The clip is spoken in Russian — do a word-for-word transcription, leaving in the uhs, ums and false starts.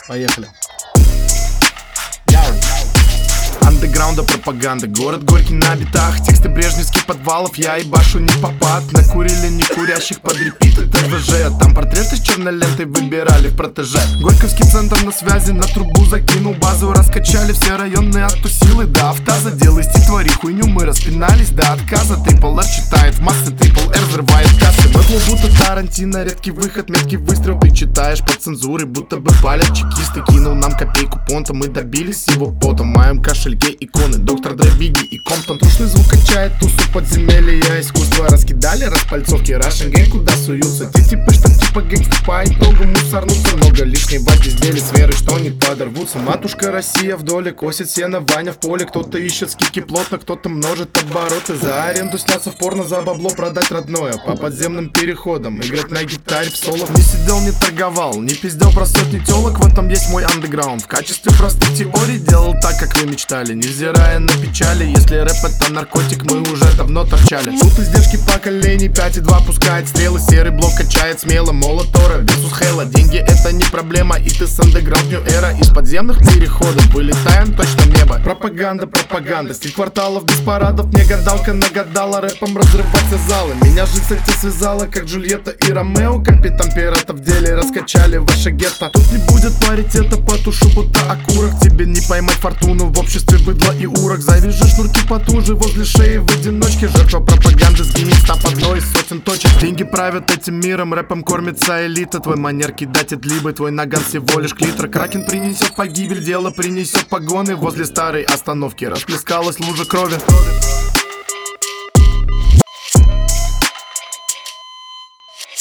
Поехали. Андеграунда пропаганда, город горький на битах. Тексты брежневских подвалов, я ебашу не попад. Накурили не курящих под репиты ТВЖ. Там портреты с черной лентой выбирали в протеже. Горьковский центр на связи, на трубу закинул базу. Раскачали все районы, оттусил и до автоза. Делай стихотвори хуйню, мы распинались до отказа. Трипл Р читает в массы, Трипл Р взрывает кассы. Бэтлу будто Тарантино, редкий выход, меткий выстрел. Ты читаешь под цензурой, будто бы палят чекисты. Кинул нам копейку понта, мы добились его потом. В моем кошельке иконы, доктор Дре, Бигги и Комптон. Трушный звук качает тусу подземелья. Искусство раскидали, распальцовки, Russian Gang куда суются. Те типы, что типа гэнгста по итогу мусорнуться. Много лишнего пиздели с верой, что не подорвутся. Матушка Россия в доле, косит сено, Ваня в поле. Кто-то ищет скидки плотно, кто-то множит обороты. За аренду сняться в порно, за бабло продать родное. По подземным переходам, играть на гитаре в соло. Не сидел, не торговал, не пиздел про сотни телок. В этом есть мой андеграунд. В качестве простых теорий делал так, как вы мечтали, невзирая на печали. Если рэп это наркотик, мы уже давно торчали. Суд издержки поколений, пять и два пускает стрелы. Серый блок качает смело, молот Тора versus Хейла. Деньги это не проблема, и ты с андеграунд нью эра. Из подземных переходов вылетаем точно в небо. Пропаганда, пропаганда, стиль кварталов без парадов. Мне гадалка нагадала рэпом разрывать все залы. Меня жизнь, кстати, связала, как Джульетта и Ромео. Капитан пирата в деле раскачали ваше гетто. Тут не будет паритета, потушу будто окурок. Тебе не поймать фортуну в обществе быдла и урок. Завяжи шнурки потуже возле шеи в одиночке. Жертва пропаганды сгинет, став одной из сотен точек. Деньги правят этим миром, рэпом кормится элита. Твой манер кидать отлибы, твой наган всего лишь клитор. Кракен принесет погибель, дело принесет погоны. Возле старой остановки расплескалась лужа крови.